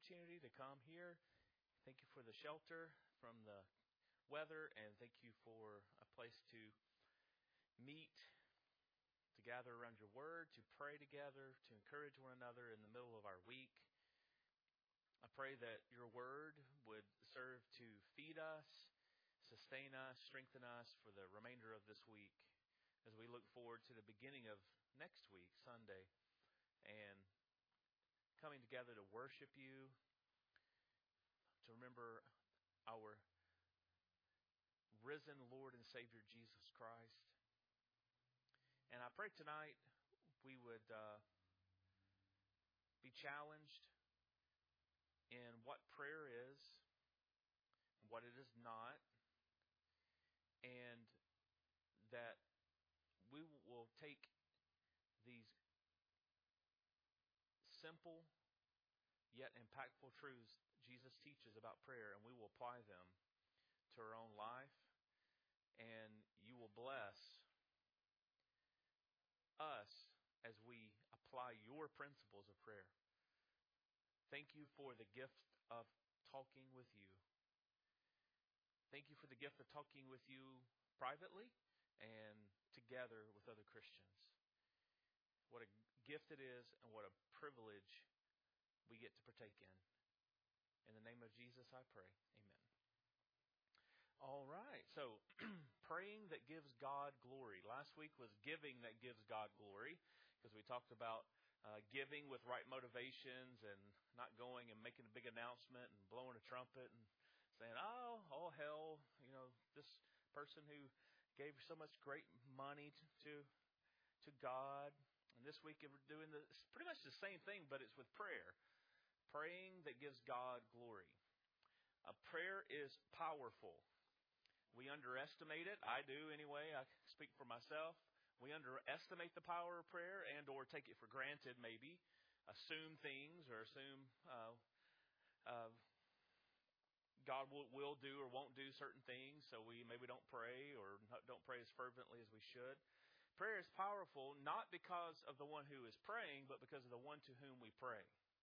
opportunity to come here. Thank you for the shelter from the weather, and thank you for a place to meet, to gather around your word, to pray together, to encourage one another in the middle of our week. I pray that your word would serve to feed us, sustain us, strengthen us for the remainder of this week as we look forward to the beginning of next week, Sunday, and coming together to worship you, to remember our risen Lord and Savior, Jesus Christ. And I pray tonight we would be challenged in what prayer is, and what it is not, and that we will take these simple yet impactful truths Jesus teaches about prayer, and we will apply them to our own life, and you will bless us as we apply your principles of prayer. Thank you for the gift of talking with you. Thank you for the gift of talking with you privately and together with other Christians. What a gift it is, and what a privilege we get to partake in. In the name of Jesus, I pray. Amen. All right. So, praying that gives God glory. Last week was giving that gives God glory, because we talked about giving with right motivations and not going and making a big announcement and blowing a trumpet and saying, oh hell, this person who gave so much great money to God. And this week we're doing pretty much the same thing, but it's with prayer. Praying that gives God glory. Prayer is powerful. We underestimate it. I do anyway. I speak for myself. We underestimate the power of prayer and or take it for granted maybe. Assume things or assume God will do or won't do certain things. So we maybe don't pray or don't pray as fervently as we should. Prayer is powerful not because of the one who is praying, but because of the one to whom we pray.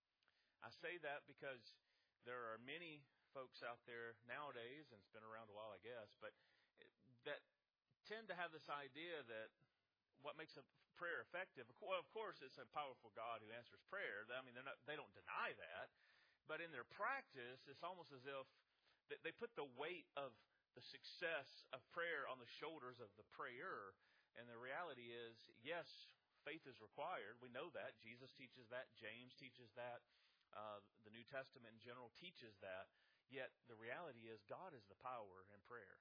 I say that because there are many folks out there nowadays, and it's been around a while, I guess, but that tend to have this idea that what makes a prayer effective, well, of course, it's a powerful God who answers prayer. I mean, they don't deny that. But in their practice, it's almost as if they put the weight of the success of prayer on the shoulders of the prayer. And the reality is, yes, faith is required. We know that. Jesus teaches that. James teaches that. The New Testament in general teaches that. Yet the reality is God is the power in prayer.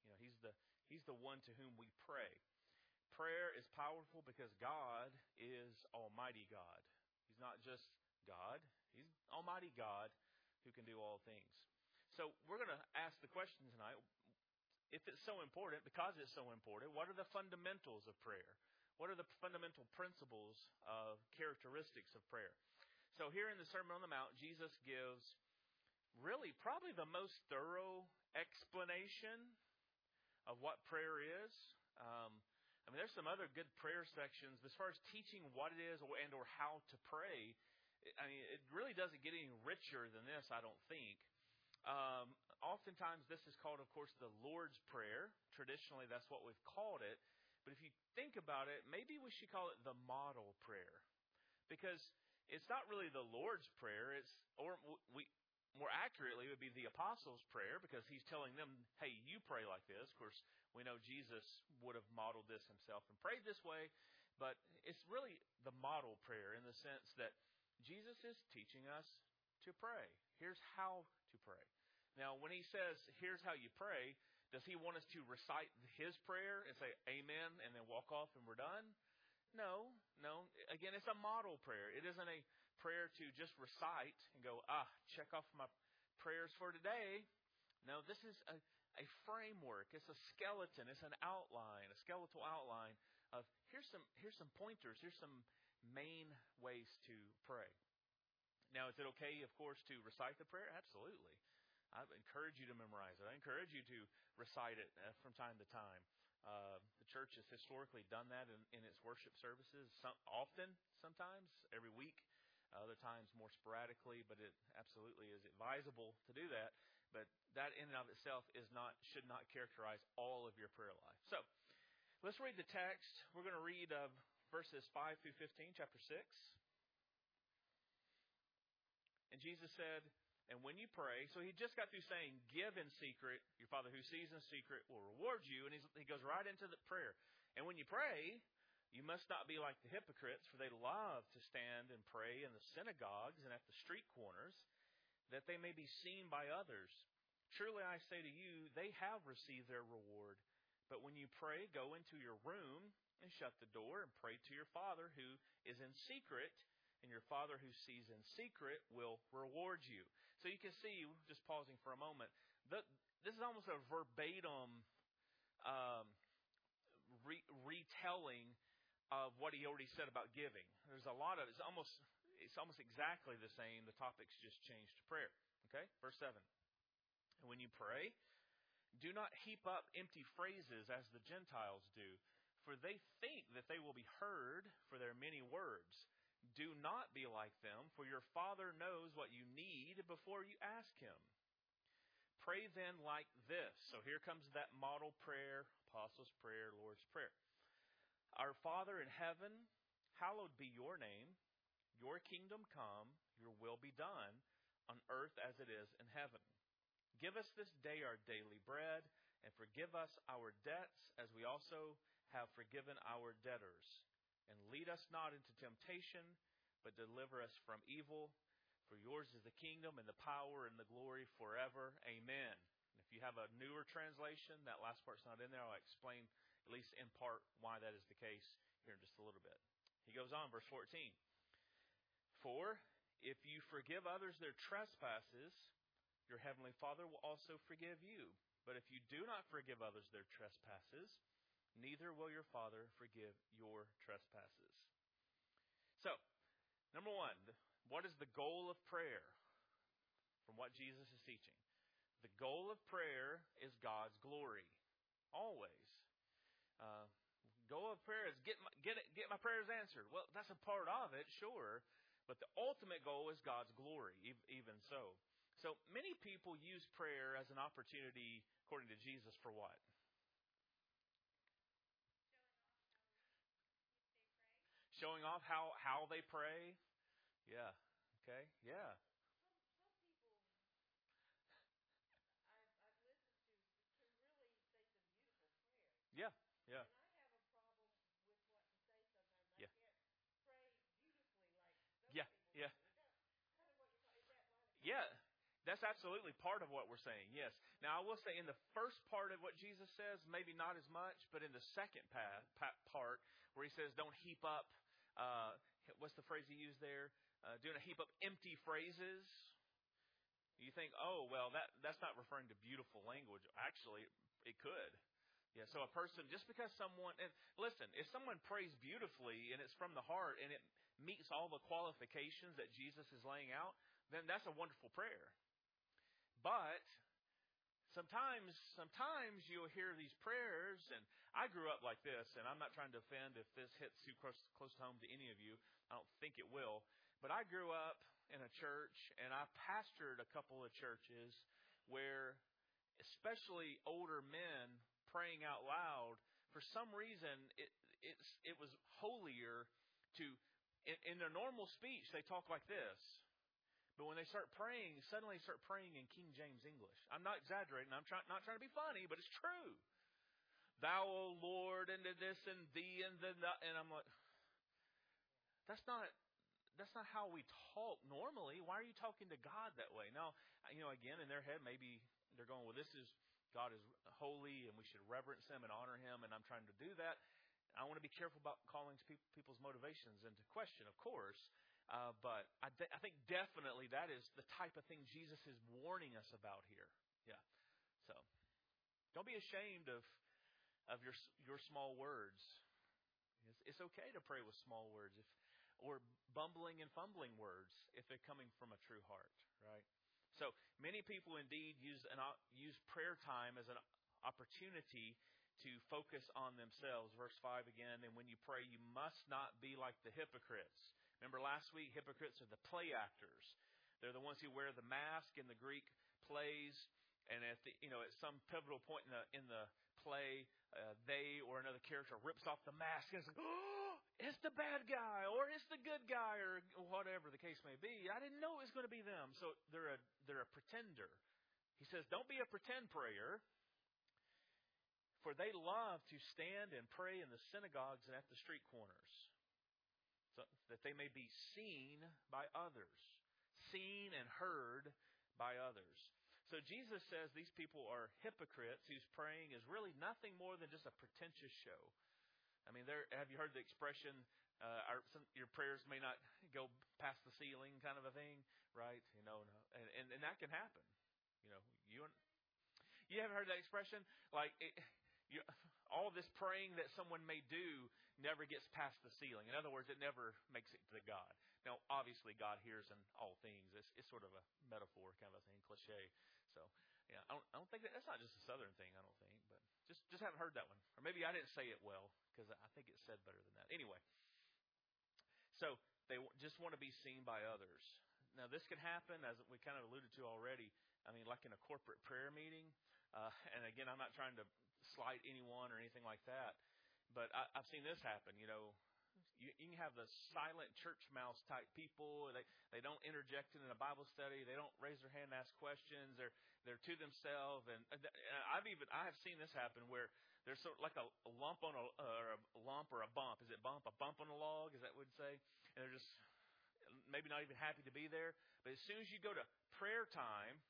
He's the one to whom we pray. Prayer is powerful because God is Almighty God. He's not just God. He's Almighty God who can do all things. So we're going to ask the question tonight, if it's so important, because it's so important, what are the fundamentals of prayer? What are the fundamental principles of characteristics of prayer? So here in the Sermon on the Mount, Jesus gives really probably the most thorough explanation of what prayer is. There's some other good prayer sections, but as far as teaching what it is and or how to pray, it really doesn't get any richer than this, I don't think. Oftentimes this is called, of course, the Lord's Prayer. Traditionally, that's what we've called it. But if you think about it, maybe we should call it the model prayer, because it's not really the Lord's Prayer. More accurately, it would be the Apostles' Prayer, because he's telling them, hey, you pray like this. Of course, we know Jesus would have modeled this himself and prayed this way, but it's really the model prayer in the sense that Jesus is teaching us to pray. Here's how to pray. Now, when he says, here's how you pray, does he want us to recite his prayer and say, amen, and then walk off and we're done? No. Again, it's a model prayer. It isn't a prayer to just recite and go, check off my prayers for today. No, this is a framework. It's a skeleton. It's an outline, a skeletal outline of here's some pointers. Here's some main ways to pray. Now, is it okay, of course, to recite the prayer? Absolutely. I encourage you to memorize it. I encourage you to recite it from time to time. The church has historically done that in its worship services, sometimes, every week. Other times more sporadically, but it absolutely is advisable to do that. But that in and of itself should not characterize all of your prayer life. So let's read the text. We're going to read verses 5 through 15, chapter 6. And Jesus said, and when you pray, so he just got through saying, give in secret, your Father who sees in secret will reward you. And he goes right into the prayer. And when you pray, you must not be like the hypocrites, for they love to stand and pray in the synagogues and at the street corners, that they may be seen by others. Truly I say to you, they have received their reward. But when you pray, go into your room and shut the door and pray to your Father who is in secret, and your Father who sees in secret will reward you. So you can see, just pausing for a moment, this is almost a verbatim retelling of what he already said about giving. There's a lot of it's almost exactly the same. The topic's just changed to prayer. Okay? Verse 7. And when you pray, do not heap up empty phrases as the Gentiles do, for they think that they will be heard for their many words. Do not be like them, for your Father knows what you need before you ask Him. Pray then like this. So here comes that model prayer, Apostles' Prayer, Lord's Prayer. Our Father in heaven, hallowed be your name. Your kingdom come, your will be done, on earth as it is in heaven. Give us this day our daily bread, and forgive us our debts as we also have forgiven our debtors. And lead us not into temptation, but deliver us from evil. For yours is the kingdom and the power and the glory forever. Amen. And if you have a newer translation, that last part's not in there. I'll explain, at least in part, why that is the case here in just a little bit. He goes on, verse 14. For if you forgive others their trespasses, your heavenly Father will also forgive you. But if you do not forgive others their trespasses, neither will your Father forgive your trespasses. So, number one, what is the goal of prayer from what Jesus is teaching? The goal of prayer is God's glory. Always. Goal of prayer is get my prayers answered. Well, that's a part of it, sure. But the ultimate goal is God's glory, even so. So many people use prayer as an opportunity, according to Jesus, for what? Showing off how they pray. Yeah. Okay. Yeah. Some people I've listened to really say some beautiful prayers. Yeah. Yeah. And I have a problem with what to say sometimes. Yeah. I can't pray beautifully like those Yeah. people. Yeah. Is that kind of what you're talking? Is that line of Yeah. That's absolutely part of what we're saying, yes. Now, I will say in the first part of what Jesus says, maybe not as much, but in the second part, where he says, don't heap up, what's the phrase he used there? Do not heap up empty phrases. You think, oh, well, that's not referring to beautiful language. Actually, it could. Yeah, so a person, just because someone, and listen, if someone prays beautifully and it's from the heart and it meets all the qualifications that Jesus is laying out, then that's a wonderful prayer. But sometimes you'll hear these prayers, and I grew up like this, and I'm not trying to offend if this hits too close to home to any of you. I don't think it will. But I grew up in a church, and I pastored a couple of churches where, especially older men praying out loud, for some reason it was holier to, in their normal speech, they talk like this. But when they start praying, suddenly they start praying in King James English. I'm not exaggerating. I'm not trying to be funny, but it's true. Thou, O Lord, and this and thee and the, and I'm like, that's not how we talk normally. Why are you talking to God that way? Now, again, in their head, maybe they're going, well, God is holy and we should reverence Him and honor Him, and I'm trying to do that. I want to be careful about calling people's motivations into question, of course. But I think definitely that is the type of thing Jesus is warning us about here. Yeah. So don't be ashamed of your small words. It's okay to pray with small words or bumbling and fumbling words if they're coming from a true heart, right? So many people indeed use prayer time as an opportunity to focus on themselves. Verse 5 again, and when you pray, you must not be like the hypocrites. Remember last week, hypocrites are the play actors. They're the ones who wear the mask in the Greek plays, and at some pivotal point in the play, they or another character rips off the mask and it's like, oh, it's the bad guy or it's the good guy or whatever the case may be. I didn't know it was going to be them. So they're a pretender. He says, don't be a pretend prayer, for they love to stand and pray in the synagogues and at the street corners, so that they may be seen by others, seen and heard by others. So Jesus says these people are hypocrites whose praying is really nothing more than just a pretentious show. I mean, have you heard the expression, your prayers may not go past the ceiling kind of a thing, right? And that can happen. You haven't heard that expression? Like, all this praying that someone may do never gets past the ceiling. In other words, it never makes it to God. Now, obviously, God hears in all things. It's sort of a metaphor kind of a thing, cliche. So, yeah, I don't think that's not just a Southern thing. I don't think, but just haven't heard that one, or maybe I didn't say it well because I think it's said better than that. Anyway, so they just want to be seen by others. Now, this could happen, as we kind of alluded to already. I mean, like in a corporate prayer meeting. And again, I'm not trying to slight anyone or anything like that, but I've seen this happen. You can have the silent church mouse type people. They don't interject in a Bible study. They don't raise their hand and ask questions. They're to themselves. And I have seen this happen where there's sort of like a lump on a lump or a bump. Is it bump? A bump on a log, is that what we'd say? And they're just maybe not even happy to be there. But as soon as you go to prayer time,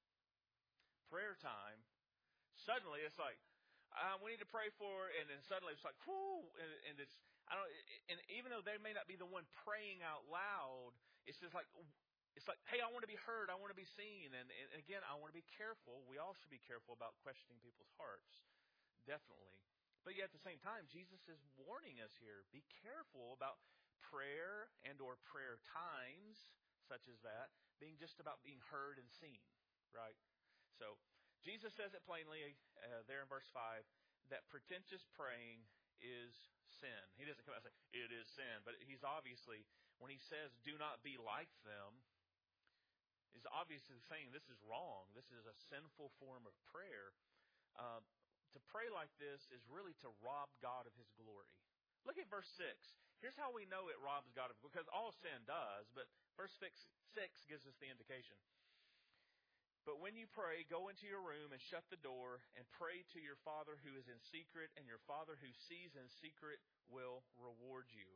suddenly it's like, we need to pray for, and then suddenly it's like, whoo, and it's, and even though they may not be the one praying out loud, it's just like, hey, I want to be heard, I want to be seen, and again, I want to be careful. We all should be careful about questioning people's hearts, definitely. But yet at the same time, Jesus is warning us here, be careful about prayer and or prayer times, such as that, being just about being heard and seen, right? So Jesus says it plainly there in verse 5 that pretentious praying is sin. He doesn't come out and say, it is sin. But he's obviously, when he says, do not be like them, he's obviously saying this is wrong. This is a sinful form of prayer. To pray like this is really to rob God of his glory. Look at verse 6. Here's how we know it robs God of, because all sin does, but verse 6 gives us the indication. But when you pray, go into your room and shut the door and pray to your Father who is in secret, and your Father who sees in secret will reward you.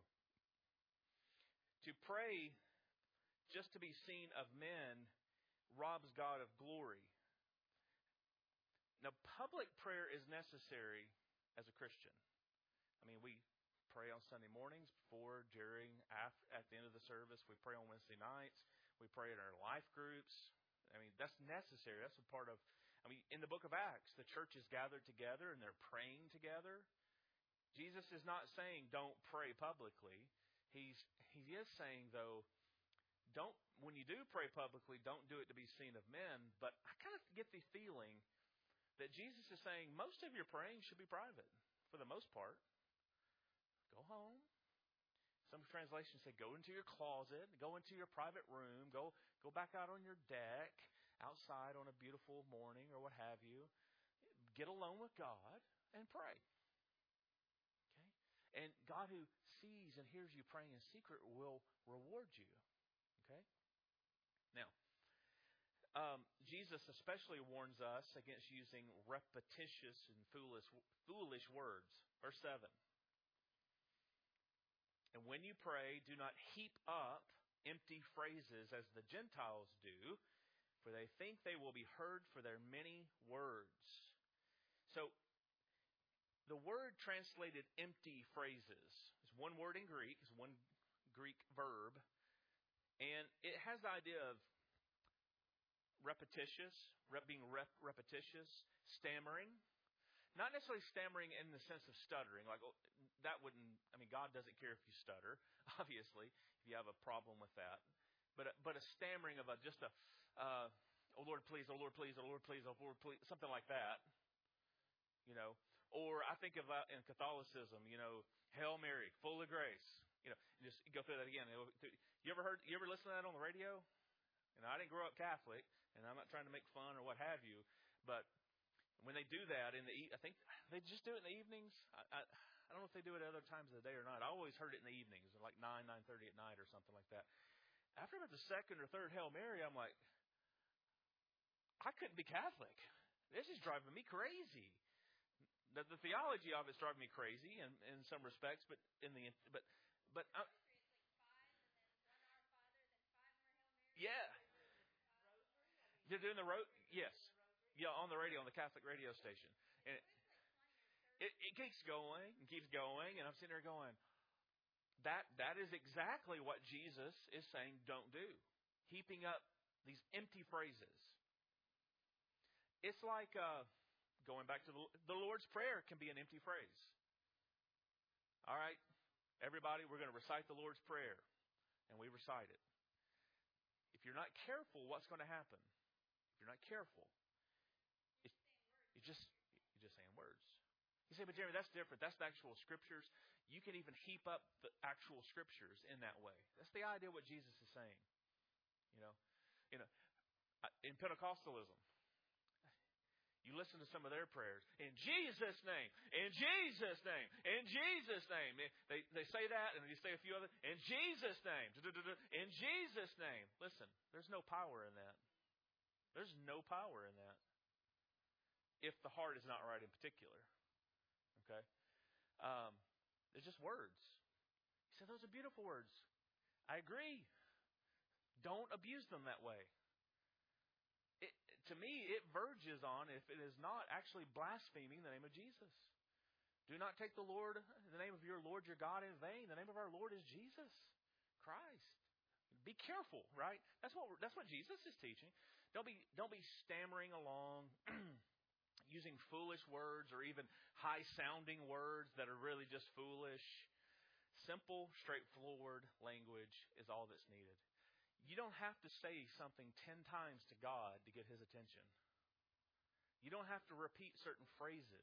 To pray just to be seen of men robs God of glory. Now, public prayer is necessary as a Christian. I mean, we pray on Sunday mornings, before, during, after, at the end of the service. We pray on Wednesday nights. We pray in our life groups. I mean, that's necessary. That's a part of, in the book of Acts, the church is gathered together and they're praying together. Jesus is not saying don't pray publicly. He is saying, though, when you do pray publicly, don't do it to be seen of men. But I kind of get the feeling that Jesus is saying most of your praying should be private, for the most part. Go home. Some translations say go into your closet, go into your private room, go back out on your deck, outside on a beautiful morning or what have you. Get alone with God and pray. Okay? And God who sees and hears you praying in secret will reward you. Okay? Now, Jesus especially warns us against using repetitious and foolish words. Verse 7. And when you pray, do not heap up empty phrases as the Gentiles do, for they think they will be heard for their many words. So, the word translated empty phrases is one word in Greek, is one Greek verb, and it has the idea of repetitious, repetitious, stammering. Not necessarily stammering in the sense of stuttering, like that wouldn't. God doesn't care if you stutter. Obviously, if you have a problem with that, but a stammering of oh Lord, please, oh Lord, please, oh Lord, please, oh Lord, please, something like that. Or I think of in Catholicism, Hail Mary, full of grace. Just go through that again. You ever listen to that on the radio? And I didn't grow up Catholic, and I'm not trying to make fun or what have you, but when they do that I think they just do it in the evenings. I don't know if they do it at other times of the day or not. I always heard it in the evenings, like 9:30 at night or something like that. After about the second or third Hail Mary, I'm like, I couldn't be Catholic. This is driving me crazy. The theology of it's driving me crazy in some respects, but yeah, they're doing the road. Yes, yeah, on the radio, on the Catholic radio station, and it keeps going and keeps going, and I'm sitting there going, that is exactly what Jesus is saying don't do. Heaping up these empty phrases. It's like going back to the Lord's Prayer can be an empty phrase. All right, everybody, we're going to recite the Lord's Prayer, and we recite it. If you're not careful, what's going to happen? If you're not careful, you're just saying words. You say, but Jeremy, that's different. That's the actual Scriptures. You can even heap up the actual Scriptures in that way. That's the idea of what Jesus is saying. In Pentecostalism, you listen to some of their prayers. In Jesus' name. In Jesus' name. In Jesus' name. They say that, and they say a few others. In Jesus' name. In Jesus' name. Listen, there's no power in that. There's no power in that. If the heart is not right in particular. Okay? They're just words. He said, those are beautiful words. I agree. Don't abuse them that way. To me, it verges on if it is not actually blaspheming the name of Jesus. Do not take the name of your Lord your God in vain. The name of our Lord is Jesus Christ. Be careful, right? That's what Jesus is teaching. Don't be stammering along, using foolish words or even high-sounding words that are really just foolish. Simple, straightforward language is all that's needed. You don't have to say something 10 times to God to get His attention. You don't have to repeat certain phrases.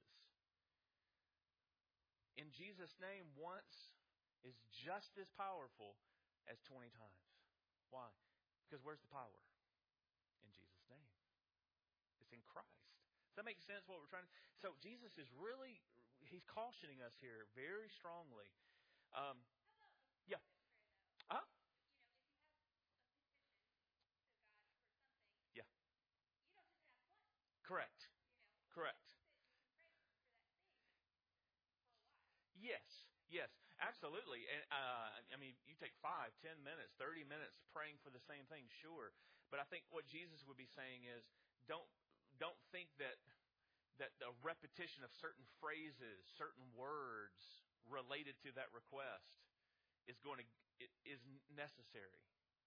In Jesus' name, once is just as powerful as 20 times. Why? Because where's the power? In Jesus' name. It's in Christ. Does that make sense what we're trying to... So Jesus is really... He's cautioning us here very strongly. Yeah. Huh? Yeah. Correct. Correct. Yes, absolutely. And you take 5, 10 minutes, 30 minutes praying for the same thing, sure. But I think what Jesus would be saying is, don't think that the repetition of certain phrases, certain words related to that request is necessary.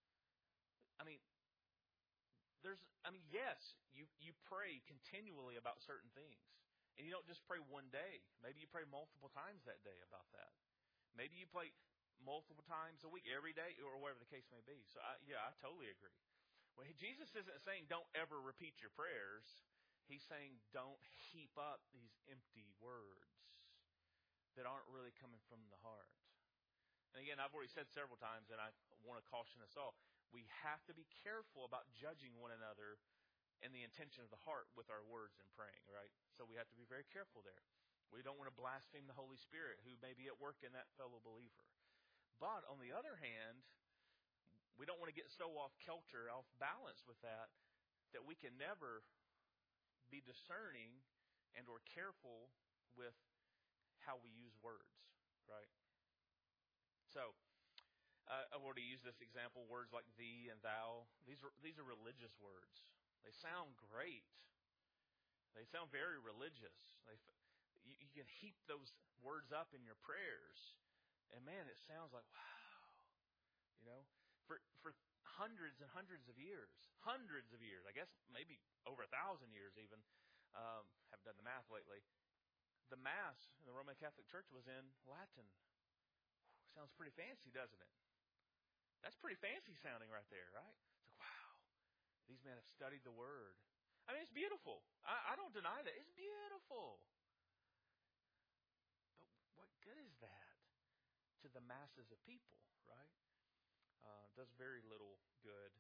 Yes, you pray continually about certain things. And you don't just pray one day. Maybe you pray multiple times that day about that. Maybe you pray multiple times a week, every day, or whatever the case may be. So, I totally agree. Well, Jesus isn't saying don't ever repeat your prayers. He's saying don't heap up these empty words that aren't really coming from the heart. And again, I've already said several times, and I want to caution us all, we have to be careful about judging one another and the intention of the heart with our words in praying, right? So we have to be very careful there. We don't want to blaspheme the Holy Spirit who may be at work in that fellow believer. But on the other hand, we don't want to get so off kilter, off balance with that we can never be discerning and or careful with how we use words, right? So, I've already used this example, words like thee and thou. These are religious words. They sound great. They sound very religious. You can heap those words up in your prayers. And man, it sounds like, wow. For hundreds and hundreds of years, I guess maybe over 1,000 years even, haven't done the math lately, the Mass in the Roman Catholic Church was in Latin. Sounds pretty fancy, doesn't it? That's pretty fancy sounding right there, right? It's like, wow. These men have studied the Word. It's beautiful. I don't deny that. It's beautiful. But what good is that to the masses of people, right? Does very little good.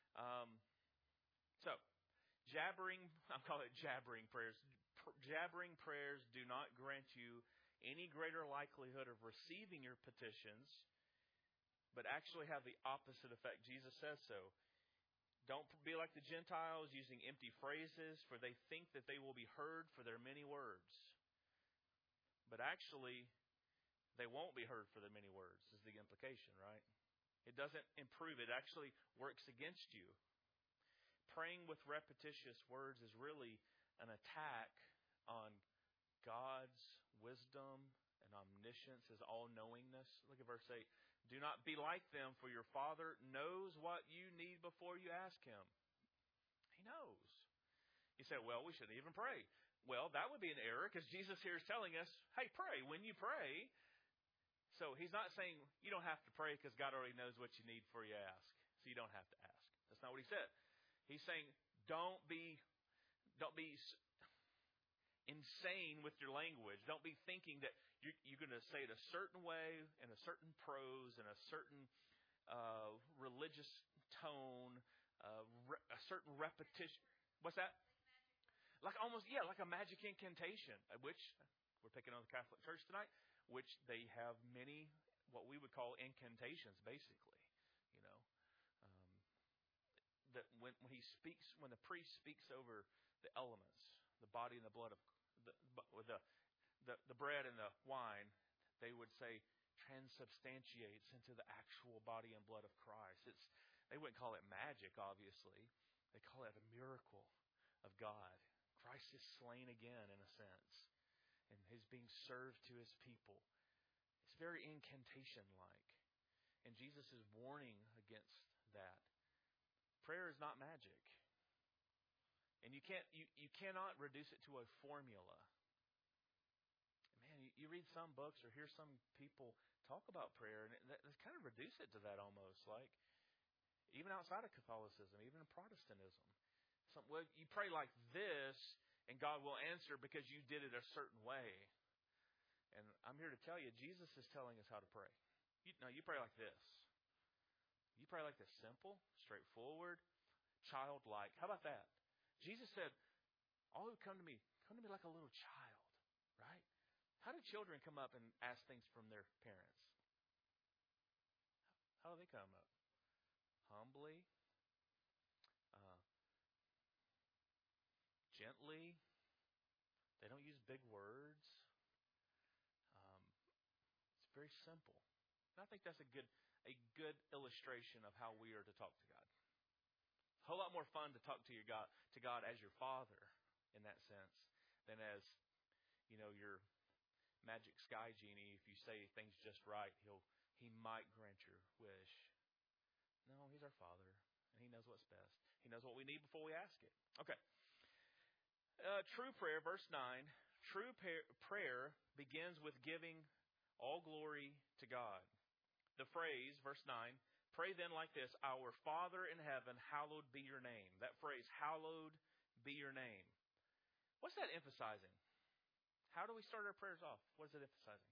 So, I'll call it jabbering prayers. Jabbering prayers do not grant you any greater likelihood of receiving your petitions, but actually have the opposite effect. Jesus says so. Don't be like the Gentiles using empty phrases, for they think that they will be heard for their many words. But actually, they won't be heard for their many words, is the implication, right? It doesn't improve. It actually works against you. Praying with repetitious words is really an attack on God's wisdom and omniscience, His all-knowingness. Look at verse 8. Do not be like them, for your Father knows what you need before you ask Him. He knows. You say, well, we shouldn't even pray. Well, that would be an error, because Jesus here is telling us, hey, pray when you pray. So He's not saying you don't have to pray because God already knows what you need before you ask. So you don't have to ask. That's not what He said. He's saying don't be insane with your language. Don't be thinking that you're going to say it a certain way, in a certain prose, in a certain religious tone, a certain repetition. What's that? Like a magic incantation, which we're taking on the Catholic Church tonight, which they have many what we would call incantations, basically. You know, that when the priest speaks over the elements, the body and the blood of the bread and the wine, they would say transubstantiates into the actual body and blood of Christ. They wouldn't call it magic, obviously. They call it a miracle of God. Christ is slain again, in a sense, and He's being served to His people. It's very incantation-like, and Jesus is warning against that. Prayer is not magic. And you cannot reduce it to a formula. Man, you read some books or hear some people talk about prayer, and they kind of reduce it to that almost. Like, even outside of Catholicism, even in Protestantism. Well, you pray like this, and God will answer because you did it a certain way. And I'm here to tell you, Jesus is telling us how to pray. You pray like this. You pray like this, simple, straightforward, childlike. How about that? Jesus said, all who come to me like a little child, right? How do children come up and ask things from their parents? How do they come up? Humbly, gently. They don't use big words. It's very simple. And I think that's a good illustration of how we are to talk to God. A whole lot more fun to talk to God as your Father in that sense than as, your magic sky genie. If you say things just right, He might grant your wish. No, He's our Father, and He knows what's best. He knows what we need before we ask it. Okay. True prayer, verse 9. True prayer begins with giving all glory to God. The phrase, verse 9, pray then like this, Our Father in heaven, hallowed be your name. That phrase, hallowed be your name. What's that emphasizing? How do we start our prayers off? What is it emphasizing?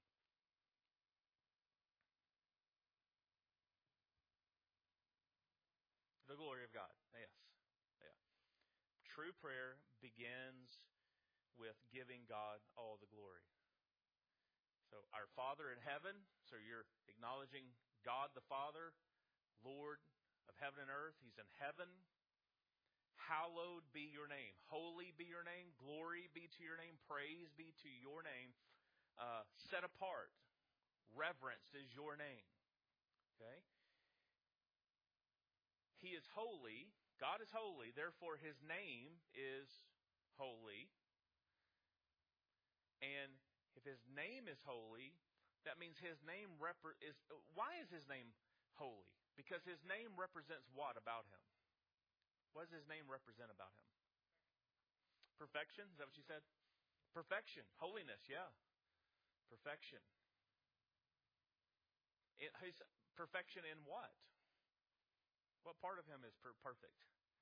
The glory of God. Yes. Yeah. True prayer begins with giving God all the glory. So, our Father in heaven, so you're acknowledging God the Father, Lord of heaven and earth. He's in heaven. Hallowed be your name. Holy be your name. Glory be to your name. Praise be to your name. Set apart. Reverenced is your name. Okay? He is holy. God is holy. Therefore, His name is holy. And if His name is holy, that means His name is. Why is His name holy? Because His name represents what about Him? What does His name represent about Him? Perfection? Is that what you said? Perfection. Holiness, yeah. Perfection. His perfection in what? What part of Him is perfect?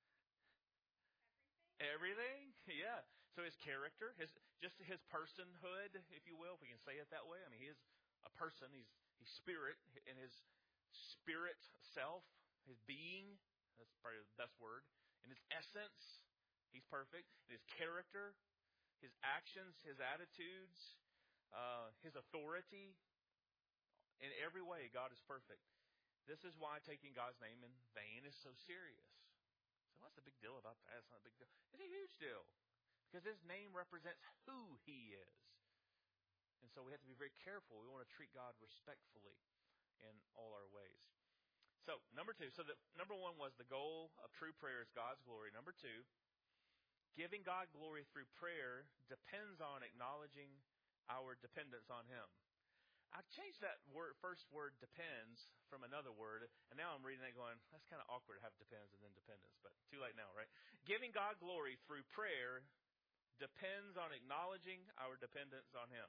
Everything? Yeah. So His character, His personhood, if you will, if we can say it that way. I mean, He is a person. He's He's spirit, in his spirit self, his being, that's probably the best word. In his essence, he's perfect. In his character, his actions, his attitudes, his authority, in every way, God is perfect. This is why taking God's name in vain is so serious. So what's the big deal about that? It's not a big deal. It's a huge deal. Because his name represents who he is. And so we have to be very careful. We want to treat God respectfully in all our ways. So, number two. So, number one was the goal of true prayer is God's glory. Number two, giving God glory through prayer depends on acknowledging our dependence on him. I changed that first word depends from another word, and now I'm reading that going, that's kind of awkward to have depends and then dependence, but too late now, right? Giving God glory through prayer depends on acknowledging our dependence on him.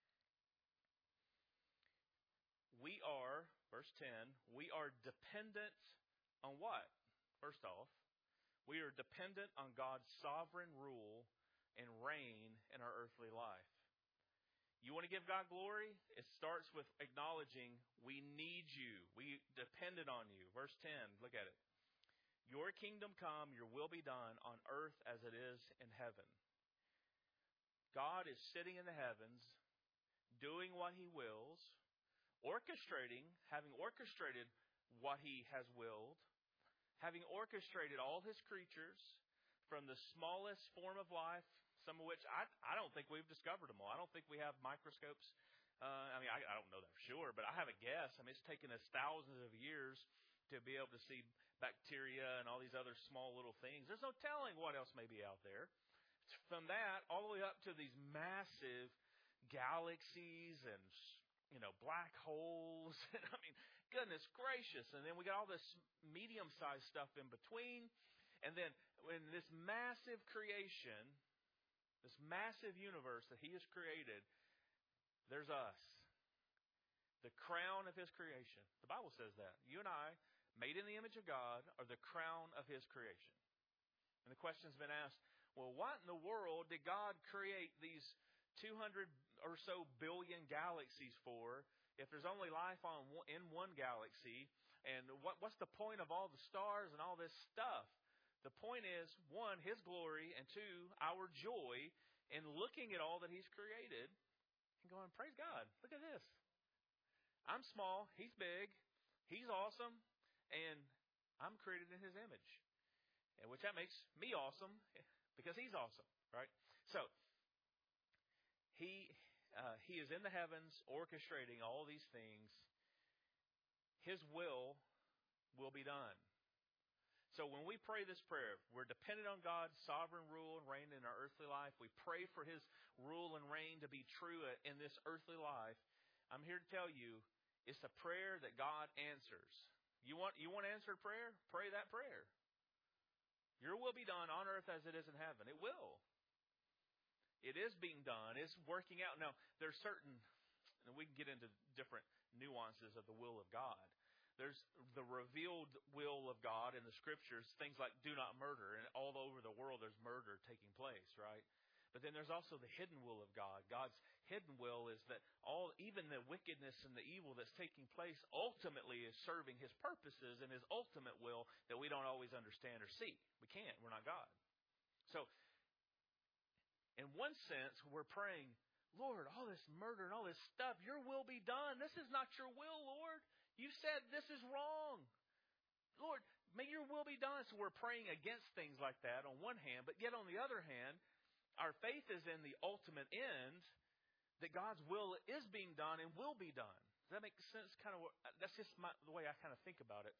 We are, verse 10, we are dependent on what? First off, we are dependent on God's sovereign rule and reign in our earthly life. You want to give God glory? It starts with acknowledging we need you. We depended on you. Verse 10, look at it. Your kingdom come, your will be done on earth as it is in heaven. God is sitting in the heavens, doing what he wills, having orchestrated what he has willed, having orchestrated all his creatures from the smallest form of life, some of which I don't think we've discovered them all. I don't think we have microscopes. I don't know that for sure, but I have a guess. It's taken us thousands of years to be able to see bacteria and all these other small little things. There's no telling what else may be out there. From that all the way up to these massive galaxies and black holes. Goodness gracious. And then we got all this medium-sized stuff in between. And then in this massive creation, this massive universe that he has created, there's us. The crown of his creation. The Bible says that. You and I, made in the image of God, are the crown of his creation. And the question's been asked, well, what in the world did God create these 200 or so billion galaxies for if there's only life in one galaxy? And what's the point of all the stars and all this stuff? The point is, one, his glory, and two, our joy in looking at all that he's created and going, praise God, look at this. I'm small, he's big, he's awesome, and I'm created in his image. And which that makes me awesome because he's awesome, right? So, he is in the heavens orchestrating all these things. His will be done. So when we pray this prayer, we're dependent on God's sovereign rule and reign in our earthly life. We pray for his rule and reign to be true in this earthly life. I'm here to tell you, it's a prayer that God answers. You want answered prayer? Pray that prayer. Your will be done on earth as it is in heaven. It will. It is being done. It's working out. Now, there's certain, and we can get into different nuances of the will of God. There's the revealed will of God in the Scriptures, things like do not murder. And all over the world there's murder taking place, right? But then there's also the hidden will of God. God's hidden will is that even the wickedness and the evil that's taking place ultimately is serving his purposes and his ultimate will that we don't always understand or see. We can't. We're not God. So, in one sense, we're praying, Lord, all this murder and all this stuff, your will be done. This is not your will, Lord. You said this is wrong. Lord, may your will be done. So we're praying against things like that on one hand, but yet on the other hand, our faith is in the ultimate end that God's will is being done and will be done. Does that make sense? That's just the way I kind of think about it.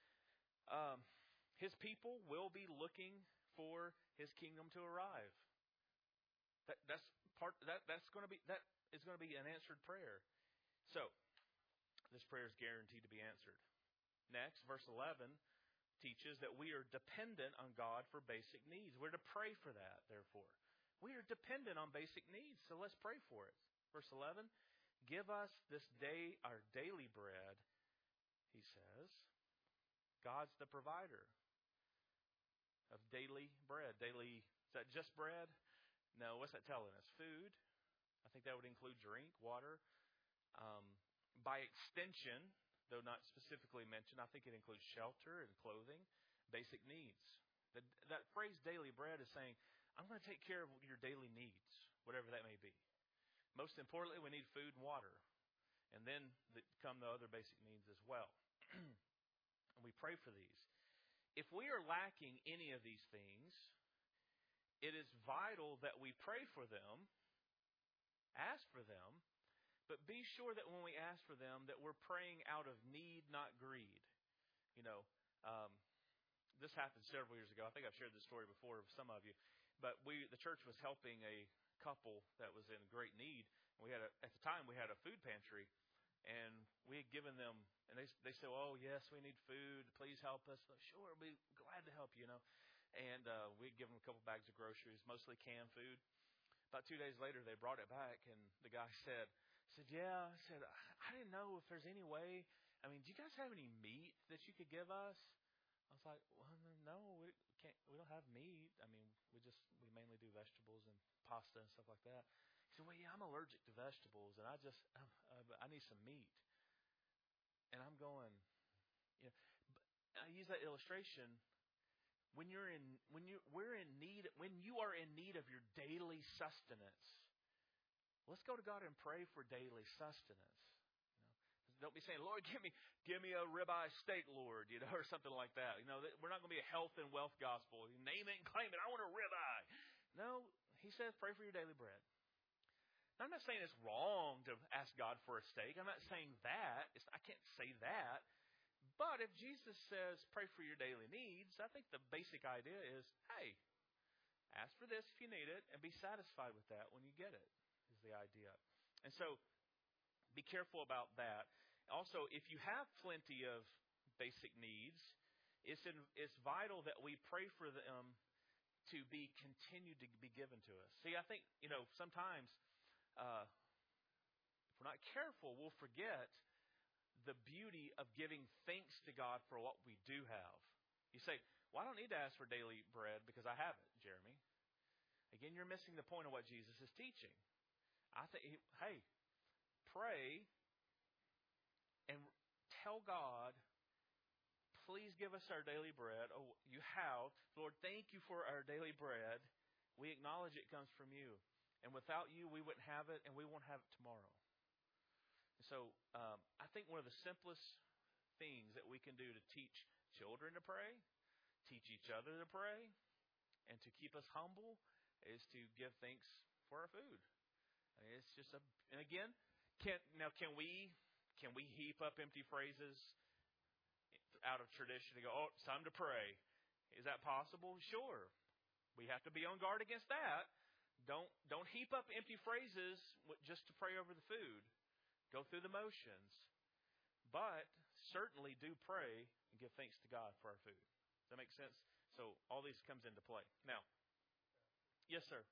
His people will be looking for his kingdom to arrive. That is going to be an answered prayer. So, this prayer is guaranteed to be answered. Next, verse 11 teaches that we are dependent on God for basic needs. We're to pray for that, therefore. We are dependent on basic needs, so let's pray for it. Verse 11, give us this day our daily bread, he says. God's the provider of daily bread. Daily, is that just bread? No, what's that telling us? Food. I think that would include drink, water. by extension, though not specifically mentioned, I think it includes shelter and clothing, basic needs. That phrase daily bread is saying, I'm going to take care of your daily needs, whatever that may be. Most importantly, we need food and water. And then come the other basic needs as well. And we pray for these. If we are lacking any of these things, it is vital that we pray for them, ask for them, but be sure that when we ask for them, that we're praying out of need, not greed. You know, this happened several years ago. I think I've shared this story before with some of you. But the church was helping a couple that was in great need. We had at the time we had a food pantry, and we had given them, and they said, "Oh yes, we need food. Please help us." So, sure, we'll be glad to help you. And we'd give them a couple bags of groceries, mostly canned food. About 2 days later, they brought it back, and the guy said, "Yeah," I said, "I didn't know if there's any way. I mean, do you guys have any meat that you could give us?" I was like, "Well, no, we can't. We don't have meat. I mean, we mainly do vegetables and pasta and stuff like that." He said, "Well, yeah, I'm allergic to vegetables, and I need some meat." And I'm going, I use that illustration. When you are in need of your daily sustenance, let's go to God and pray for daily sustenance. Don't be saying, "Lord, give me a ribeye steak, Lord," or something like that. We're not going to be a health and wealth gospel. You name it and claim it. I want a ribeye. No, he says, pray for your daily bread. Now, I'm not saying it's wrong to ask God for a steak. I'm not saying that. I can't say that. But if Jesus says, pray for your daily needs, I think the basic idea is, hey, ask for this if you need it, and be satisfied with that when you get it, is the idea. And so, be careful about that. Also, if you have plenty of basic needs, it's vital that we pray for them to be continued to be given to us. See, I think, sometimes if we're not careful, we'll forget the beauty of giving thanks to God for what we do have. You say, "Well, I don't need to ask for daily bread because I have it, Jeremy." Again, you're missing the point of what Jesus is teaching. I think, hey, pray and tell God, "Please give us our daily bread." Oh, you have. Lord, thank you for our daily bread. We acknowledge it comes from you. And without you, we wouldn't have it, and we won't have it tomorrow. So I think one of the simplest things that we can do to teach children to pray, teach each other to pray, and to keep us humble is to give thanks for our food. I mean, it's just and again, can we heap up empty phrases out of tradition and go, "Oh, it's time to pray"? Is that possible? Sure. We have to be on guard against that. Don't heap up empty phrases just to pray over the food. Go through the motions. But certainly do pray and give thanks to God for our food. Does that make sense? So all these comes into play. Now, yes, sir.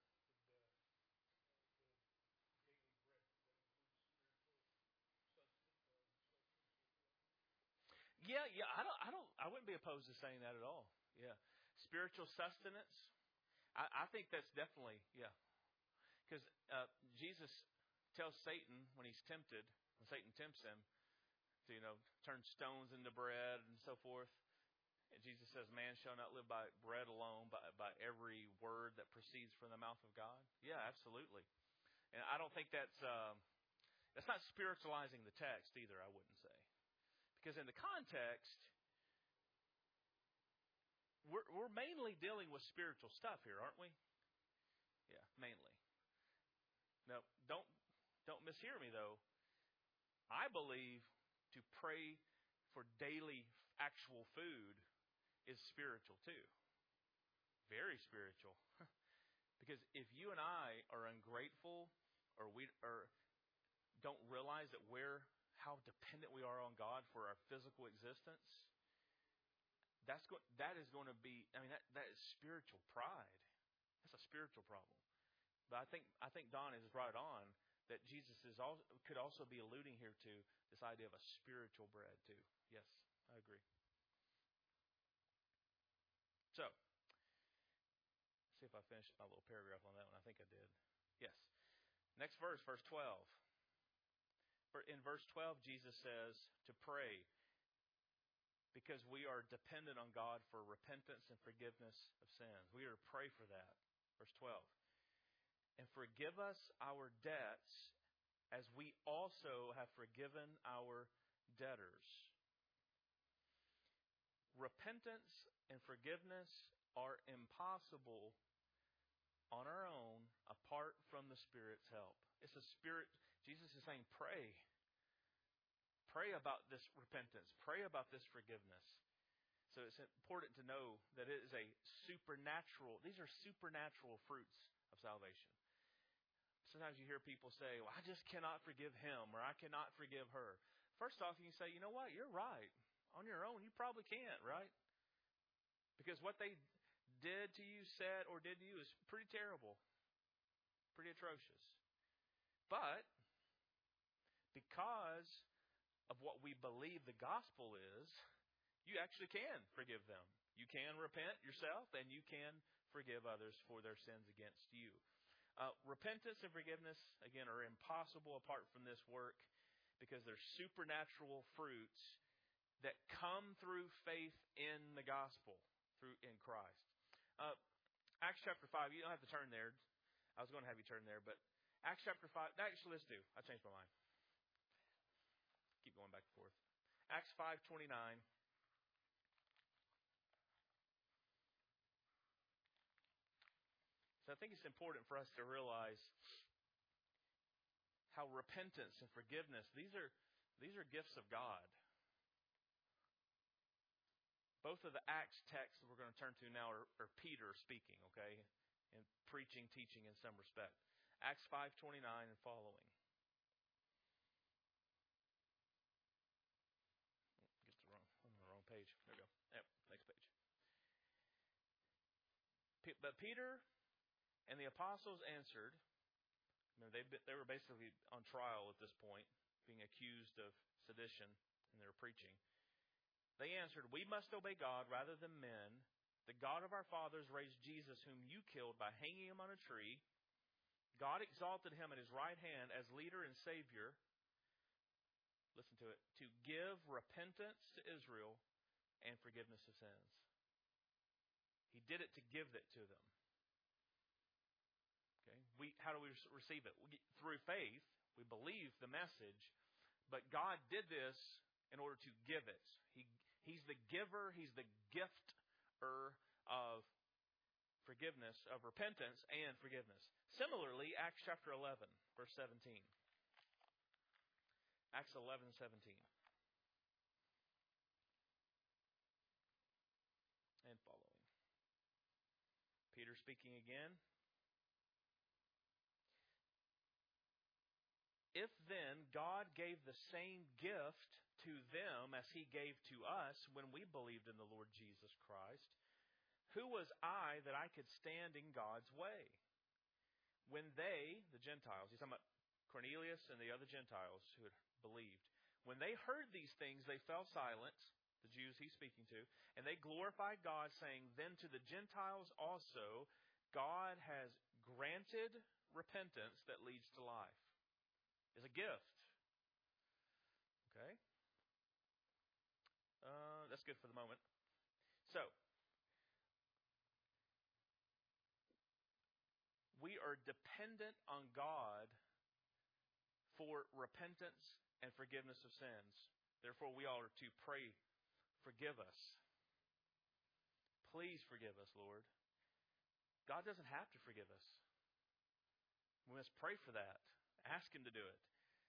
Yeah. I wouldn't be opposed to saying that at all. Yeah. Spiritual sustenance. I think that's definitely, yeah. Because Jesus tells Satan when he's tempted, when Satan tempts him, to turn stones into bread and so forth. And Jesus says, "Man shall not live by bread alone, but by every word that proceeds from the mouth of God." Yeah, absolutely. And I don't think that's not spiritualizing the text either. I wouldn't say, because in the context, we're mainly dealing with spiritual stuff here, aren't we? Yeah, mainly. Now, don't mishear me though. I believe to pray for daily actual food is spiritual too. Very spiritual. Because if you and I are ungrateful, or don't realize that how dependent we are on God for our physical existence, that is going to be. I mean, that is spiritual pride. That's a spiritual problem. But I think Don is right on that Jesus could also be alluding here to this idea of a spiritual bread too. Yes, I agree. So, let's see if I finished my little paragraph on that one. I think I did. Yes. Next verse, verse 12. In verse 12, Jesus says to pray because we are dependent on God for repentance and forgiveness of sins. We are to pray for that. Verse 12. And forgive us our debts as we also have forgiven our debtors. Repentance and forgiveness are impossible on our own apart from the Spirit's help. It's a Spirit. Jesus is saying, pray. Pray about this repentance. Pray about this forgiveness. So it's important to know that it is a supernatural, these are supernatural fruits of salvation. Sometimes you hear people say, well, I just cannot forgive him or I cannot forgive her. First off, you can say, you know what? You're right. On your own, you probably can't, right? Because what they did to you, said, or did to you is pretty terrible, pretty atrocious. But because of what we believe the gospel is, you actually can forgive them. You can repent yourself, and you can forgive others for their sins against you. Repentance and forgiveness, again, are impossible apart from this work because they're supernatural fruits that come through faith in the gospel, in Christ. Acts chapter 5, you don't have to turn there. I was going to have you turn there, but Acts chapter 5, actually let's do. I changed my mind. Keep going back and forth. Acts 5:29. So I think it's important for us to realize how repentance and forgiveness, these are gifts of God. Both of the Acts texts that we're going to turn to now are Peter speaking, okay? And preaching, teaching in some respect. Acts 5:29 and following. I'm on the wrong page. There we go. Yep, next page. But Peter and the apostles answered. They were basically on trial at this point, being accused of sedition in their preaching. They answered, we must obey God rather than men. The God of our fathers raised Jesus, whom you killed by hanging him on a tree. God exalted him at his right hand as leader and Savior. Listen to it. To give repentance to Israel and forgiveness of sins. He did it to give it to them. Okay. How do we receive it? Through faith. We believe the message. But God did this in order to give it. He's the giver. He's the gifter of forgiveness, of repentance and forgiveness. Similarly, Acts chapter 11, verse 17. Acts 11:17. And following. Peter speaking again. If then God gave the same gift to them as he gave to us when we believed in the Lord Jesus Christ, who was I that I could stand in God's way? When they, the Gentiles, he's talking about Cornelius and the other Gentiles who had believed, when they heard these things, they fell silent, the Jews he's speaking to, and they glorified God, saying, then to the Gentiles also God has granted repentance that leads to life. Is a gift. Okay? That's good for the moment. So, we are dependent on God for repentance and forgiveness of sins. Therefore, we are to pray, forgive us. Please forgive us, Lord. God doesn't have to forgive us. We must pray for that. Ask him to do it.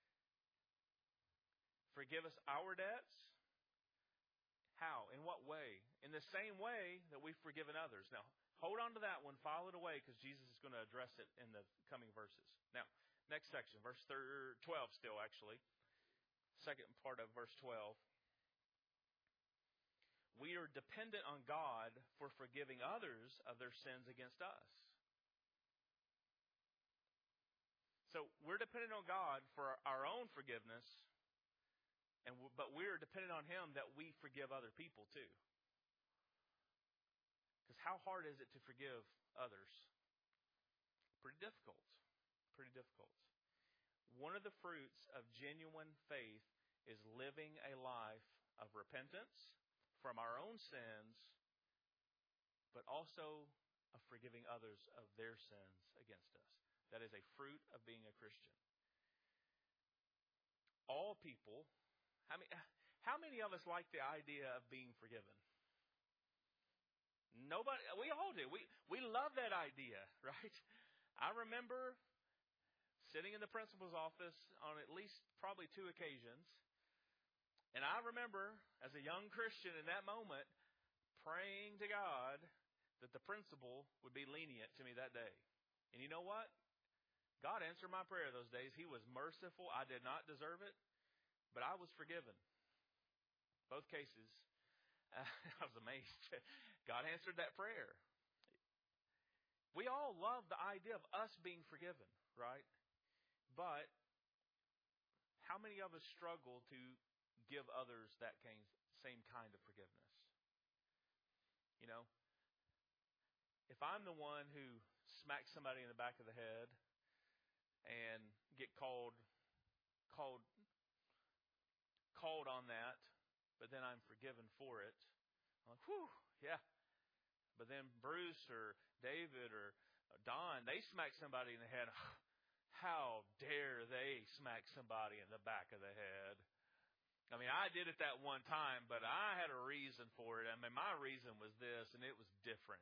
Forgive us our debts. How? In what way? In the same way that we've forgiven others. Now, hold on to that one. File it away because Jesus is going to address it in the coming verses. Now, next section, verse 12 still actually. Second part of verse 12. We are dependent on God for forgiving others of their sins against us. So we're dependent on God for our own forgiveness, but we're dependent on him that we forgive other people too. Because how hard is it to forgive others? Pretty difficult. Pretty difficult. one of the fruits of genuine faith is living a life of repentance from our own sins, but also of forgiving others of their sins against us. That is a fruit of being a Christian. All people, how many of us like the idea of being forgiven? Nobody. We all do. We love that idea, right? I remember sitting in the principal's office on at least probably 2 occasions. And I remember as a young Christian in that moment praying to God that the principal would be lenient to me that day. And you know what? God answered my prayer those days. He was merciful. I did not deserve it, but I was forgiven. Both cases. I was amazed. God answered that prayer. We all love the idea of us being forgiven, right? But how many of us struggle to give others that same kind of forgiveness? You know, if I'm the one who smacks somebody in the back of the head and get called on that, but then I'm forgiven for it, I'm like, whew, yeah. But then Bruce or David or Don, they smack somebody in the head. How dare they smack somebody in the back of the head? I mean, I did it that one time, but I had a reason for it. I mean, my reason was this, and it was different.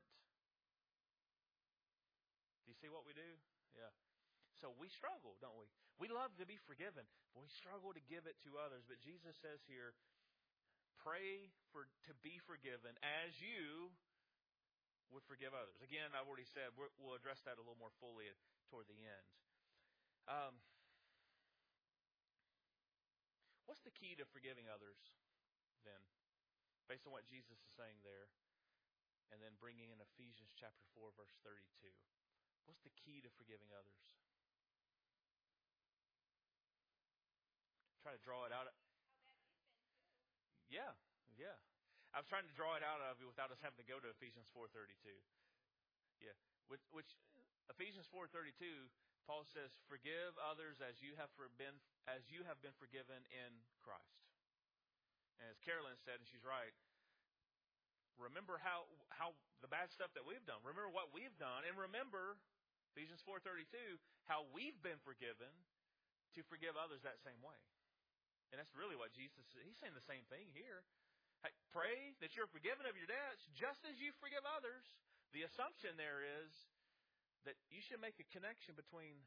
Do you see what we do? Yeah. So we struggle, don't we? We love to be forgiven, but we struggle to give it to others. But Jesus says here, pray to be forgiven as you would forgive others. Again, I've already said we'll address that a little more fully toward the end. What's the key to forgiving others then? Based on what Jesus is saying there, and then bringing in Ephesians chapter 4, verse 32. What's the key to forgiving others? Try to draw it out. Yeah. I was trying to draw it out of you without us having to go to Ephesians 4:32. Yeah, which Ephesians 4:32, Paul says, "Forgive others as you have been forgiven in Christ." And as Carolyn said, and she's right, remember how the bad stuff that we've done. Remember what we've done, and remember Ephesians 4:32, how we've been forgiven to forgive others that same way. And that's really what Jesus is. He's saying the same thing here. Hey, pray that you're forgiven of your debts just as you forgive others. The assumption there is that you should make a connection between,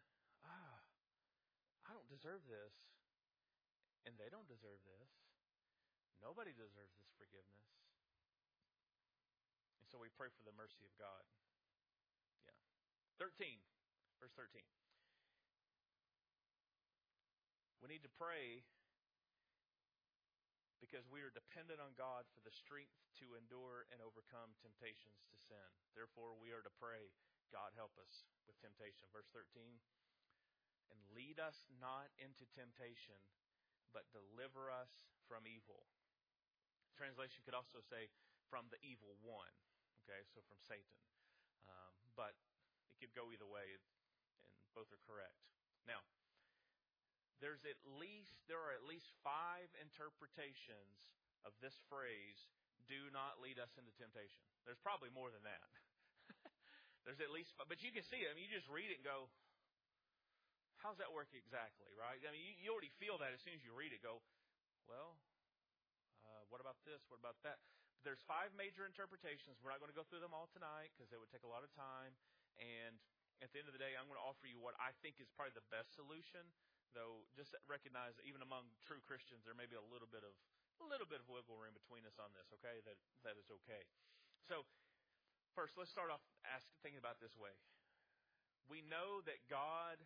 I don't deserve this, and they don't deserve this. Nobody deserves this forgiveness. And so we pray for the mercy of God. Yeah. 13, verse 13. We need to pray because we are dependent on God for the strength to endure and overcome temptations to sin. Therefore, we are to pray, God, help us with temptation. Verse 13, and lead us not into temptation, but deliver us from evil. Translation could also say, from the evil one. Okay, so from Satan. But it could go either way, and both are correct. Now, there are at least 5 interpretations of this phrase, do not lead us into temptation. There's probably more than that. There's at least 5, but you can see it. I mean, you just read it and go, how's that work exactly, right? I mean, you already feel that as soon as you read it, go, well, what about this? What about that? But there's 5 major interpretations. We're not going to go through them all tonight because it would take a lot of time. And at the end of the day, I'm going to offer you what I think is probably the best solution. Though, just recognize that even among true Christians, there may be a little bit of wiggle room between us on this. Okay, that is okay. So, first, let's start off thinking about it this way. We know that God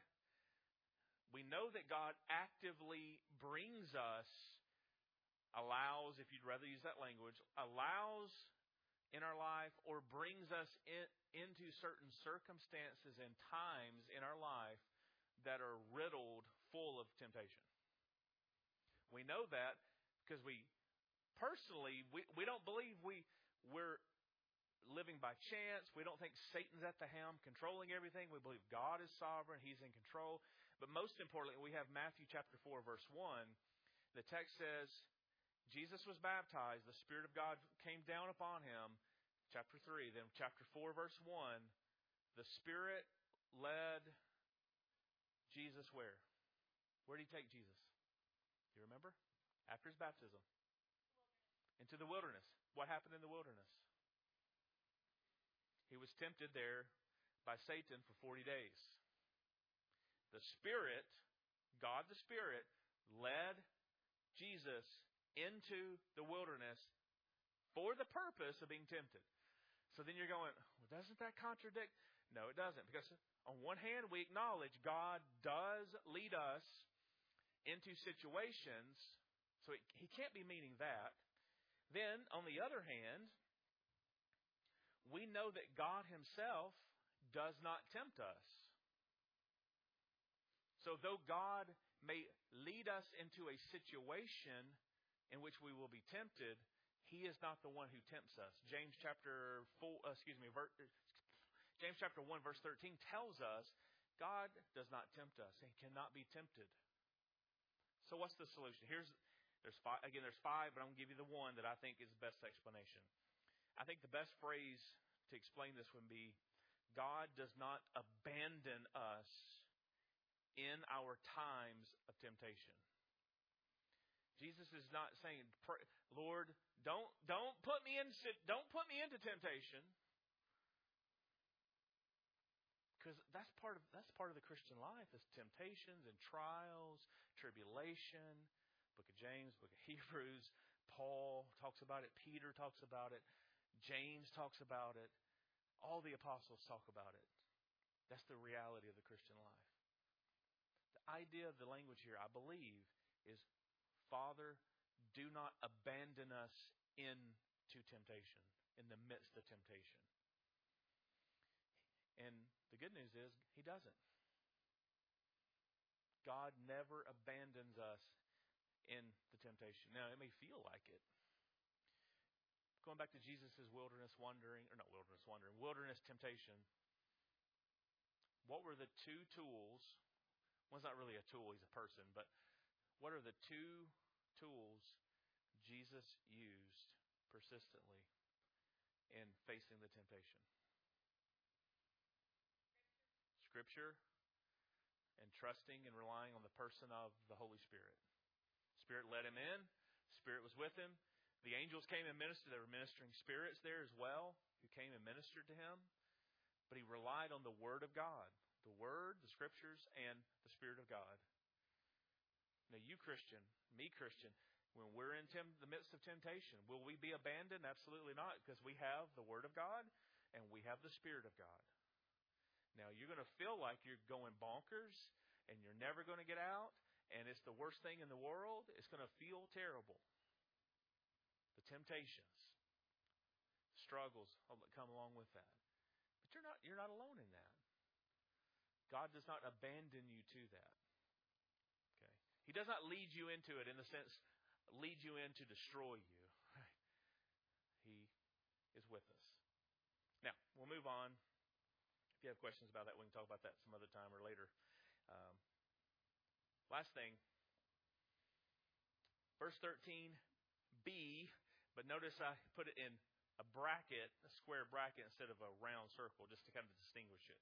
actively brings us, allows, if you'd rather use that language, allows in our life or brings us into certain circumstances and times in our life that are riddled full of temptation. We know that because we don't believe we're living by chance. We don't think Satan's at the helm controlling everything. We believe God is sovereign. He's in control. But most importantly, we have Matthew chapter 4, verse 1. The text says, Jesus was baptized, the Spirit of God came down upon him. Chapter 3, then chapter 4, verse 1, the Spirit led Jesus where? Where did he take Jesus? Do you remember? After his baptism. Into the wilderness. What happened in the wilderness? He was tempted there by Satan for 40 days. The Spirit, God the Spirit, led Jesus into the wilderness for the purpose of being tempted. So then you're going, well, doesn't that contradict? No, it doesn't. Because on one hand, we acknowledge God does lead us into situations, so he can't be meaning that. Then, on the other hand, we know that God himself does not tempt us. So though God may lead us into a situation in which we will be tempted, he is not the one who tempts us. James chapter 1 verse 13 tells us God does not tempt us. He cannot be tempted. So what's the solution? There's five, but I'm going to give you the one that I think is the best explanation. I think the best phrase to explain this would be, God does not abandon us in our times of temptation. Jesus is not saying, Lord, don't put me into temptation. Because that's part of the Christian life is temptations and trials, tribulation. Book of James, book of Hebrews, Paul talks about it, Peter talks about it, James talks about it, all the apostles talk about it. That's the reality of the Christian life. The idea of the language here, I believe, is Father, do not abandon us into temptation, in the midst of temptation. And the good news is, he doesn't. God never abandons us in the temptation. Now, it may feel like it. Going back to Jesus' wilderness temptation. What were the two tools? One's not really a tool, he's a person, but what are the two tools Jesus used persistently in facing the temptation? Scripture and trusting and relying on the person of the Holy Spirit. Spirit led him in. Spirit was with him. The angels came and ministered. There were ministering spirits there as well who came and ministered to him. But he relied on the Word of God. The Word, the Scriptures, and the Spirit of God. Now you Christian, me Christian, when we're in the midst of temptation, will we be abandoned? Absolutely not, because we have the Word of God and we have the Spirit of God. Now you're going to feel like you're going bonkers and you're never going to get out. And it's the worst thing in the world. It's going to feel terrible. The temptations, struggles that come along with that. But you're not alone in that. God does not abandon you to that. Okay. He does not lead you into it in the sense, lead you in to destroy you. He is with us. Now, we'll move on. If you have questions about that, we can talk about that some other time or later. Last thing, verse 13b, but notice I put it in a bracket, a square bracket instead of a round circle, just to kind of distinguish it.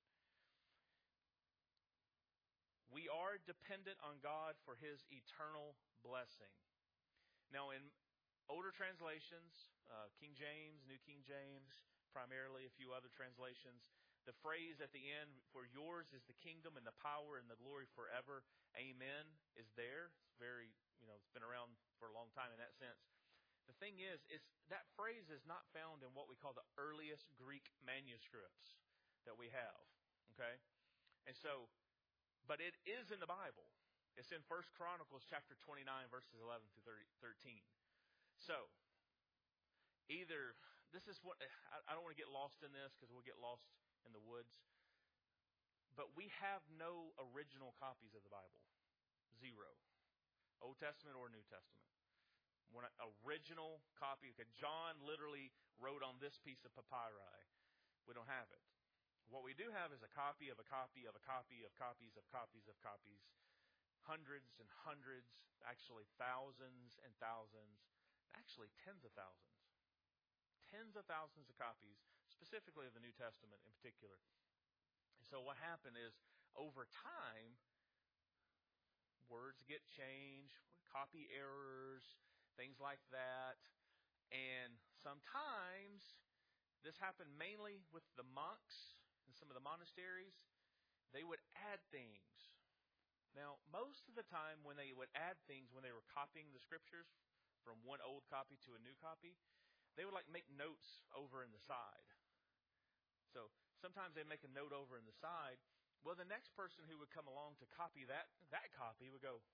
We are dependent on God for His eternal blessing. Now, in older translations, King James, New King James, primarily a few other translations, the phrase at the end, for yours is the kingdom and the power and the glory forever, amen, is there. It's very, it's been around for a long time in that sense. The thing is that phrase is not found in what we call the earliest Greek manuscripts that we have. Okay? And so, but it is in the Bible. It's in 1 Chronicles chapter 29, verses 11 through 13. So, either, this is what, I don't want to get lost in this because we'll get lost in the woods. But we have no original copies of the Bible. Zero. Old Testament or New Testament. One original copy. Okay, John literally wrote on this piece of papyri. We don't have it. What we do have is a copy of a copy of a copy of copies of copies of copies, hundreds and hundreds, actually thousands and thousands, actually tens of thousands of copies, specifically of the New Testament in particular. And so what happened is, over time, words get changed, copy errors, things like that. And sometimes, this happened mainly with the monks in some of the monasteries, they would add things. Now, most of the time when they would add things, when they were copying the scriptures from one old copy to a new copy, they would make notes over in the side. So sometimes they make a note over in the side. Well, the next person who would come along to copy that copy would go,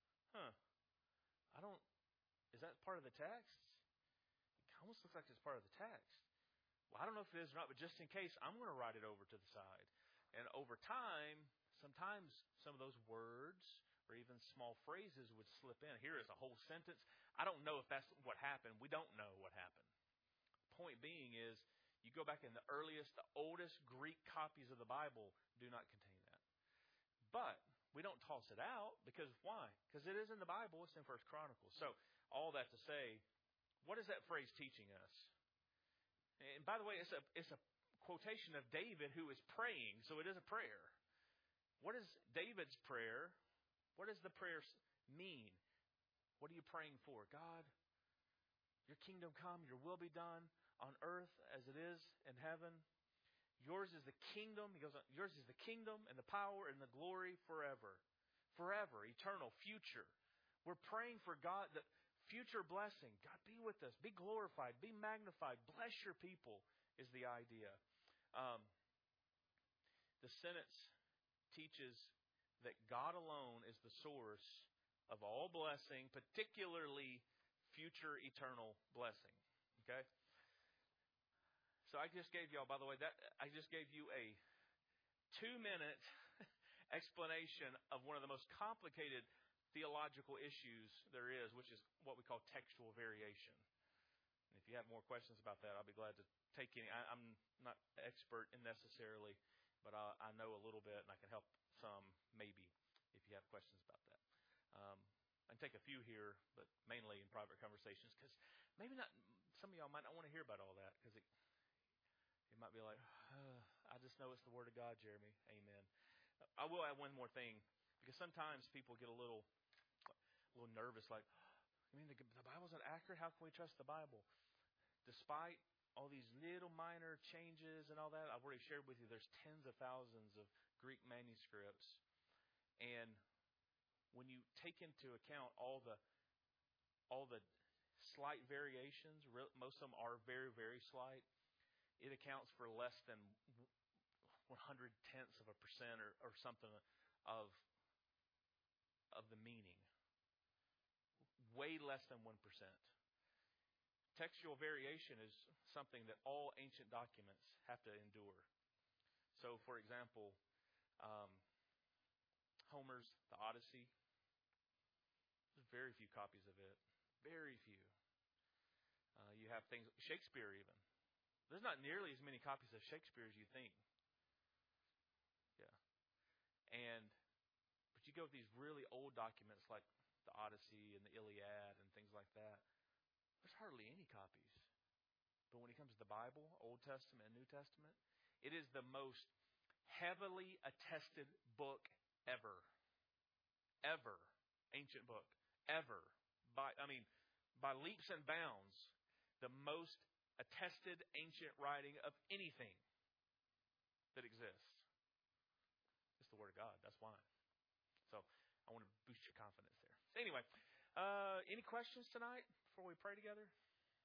is that part of the text? It almost looks like it's part of the text. Well, I don't know if it is or not, but just in case, I'm going to write it over to the side. And over time, sometimes some of those words or even small phrases would slip in. Here is a whole sentence. I don't know if that's what happened. We don't know what happened. Point being is, you go back in the oldest Greek copies of the Bible do not contain that. But we don't toss it out, because why? Because it is in the Bible. It's in 1 Chronicles. So all that to say, what is that phrase teaching us? And by the way, it's a quotation of David, who is praying. So it is a prayer. What is David's prayer? What does the prayer mean? What are you praying for? God, your kingdom come, your will be done on earth as it is in heaven. Yours is the kingdom. He goes on, yours is the kingdom and the power and the glory forever. Forever, eternal, future. We're praying for God, that future blessing. God, be with us. Be glorified. Be magnified. Bless your people is the idea. The sentence teaches that God alone is the source of all blessing, particularly future eternal blessing. Okay? So I just gave y'all, by the way, I just gave you a 2-minute explanation of one of the most complicated theological issues there is, which is what we call textual variation. And if you have more questions about that, I'll be glad to take any. I'm not expert in necessarily, but I know a little bit, and I can help some maybe if you have questions about that. I can take a few here, but mainly in private conversations, because maybe not. Some of y'all might not want to hear about all that, because it might be like, I just know it's the Word of God, Jeremy. Amen. I will add one more thing, because sometimes people get a little nervous, like, I mean, the Bible's not accurate. How can we trust the Bible? Despite all these little minor changes and all that, I've already shared with you, there's tens of thousands of Greek manuscripts. And when you take into account all the slight variations, most of them are very, very slight, it accounts for less than 100/10% or something of the meaning. Way less than 1%. Textual variation is something that all ancient documents have to endure. So, for example, Homer's The Odyssey, there's very few copies of it. Very few. You have things, Shakespeare even. There's not nearly as many copies of Shakespeare as you think. Yeah. But you go with these really old documents like the Odyssey and the Iliad and things like that, there's hardly any copies. But when it comes to the Bible, Old Testament and New Testament, it is the most heavily attested book ever. Ever. Ancient book. Ever. By leaps and bounds, the most attested ancient writing of anything that exists. It's the Word of God. That's why. So I want to boost your confidence there. So anyway, any questions tonight before we pray together? This is the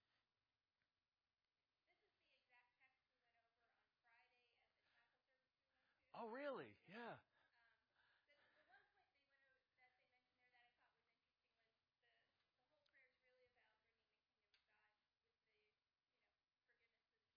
exact text we went over on Friday at the chapel service we went to. Oh, really? Yeah. The one point that they mentioned there that I thought was interesting was the whole prayer is really about bringing the kingdom of God with the forgiveness for the people and give us our daily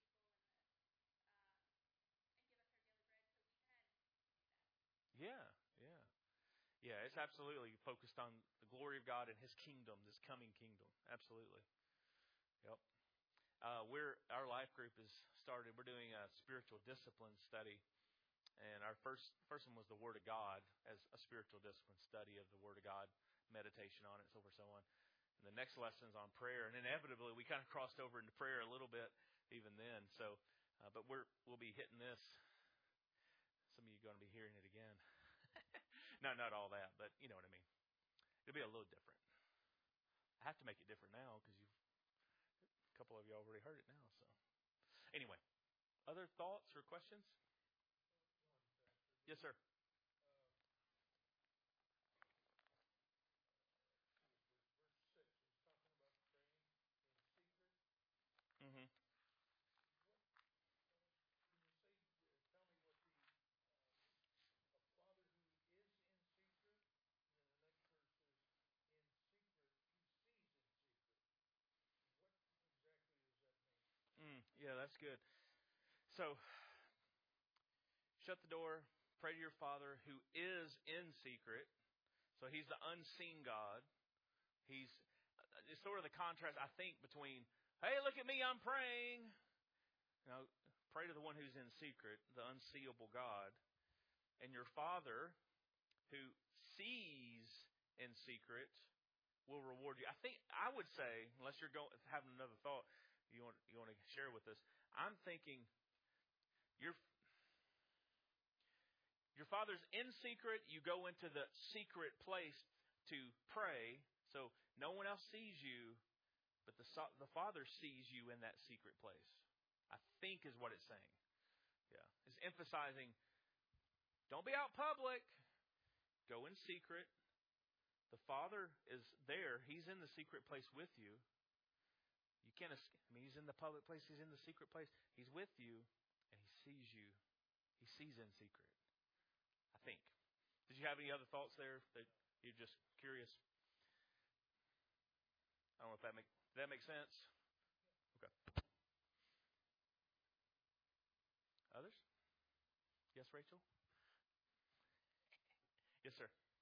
bread, so we can do that. Yeah. Yeah, it's absolutely focused on the glory of God and His kingdom, this coming kingdom. Absolutely. Yep. Our life group is started. We're doing a spiritual discipline study, and our first one was the Word of God as a spiritual discipline study of the Word of God, meditation on it, so forth, so on. And the next lesson is on prayer, and inevitably we kind of crossed over into prayer a little bit even then. So, but we'll be hitting this. Some of you are going to be hearing it again. No, not all that, but you know what I mean. It'll be a little different. I have to make it different now because a couple of you already heard it now. So, anyway, other thoughts or questions? Yes, sir. Mm-hmm. Yeah, that's good. So, shut the door, pray to your Father who is in secret. So He's the unseen God. It's sort of the contrast, I think, between, hey, look at me, I'm praying. Pray to the one who's in secret, the unseeable God. And your Father who sees in secret will reward you. I would say, unless you're having another thought you want to share with us, I'm thinking your Father's in secret. You go into the secret place to pray, so no one else sees you, but the Father sees you in that secret place. I think is what it's saying. Yeah, it's emphasizing. Don't be out public. Go in secret. The Father is there. He's in the secret place with you. You can't escape. He's in the public place. He's in the secret place. He's with you, and He sees you. He sees in secret. I think. Did you have any other thoughts there that you're just curious? I don't know if did that make sense? Okay. Others? Yes, Rachel? Yes, sir.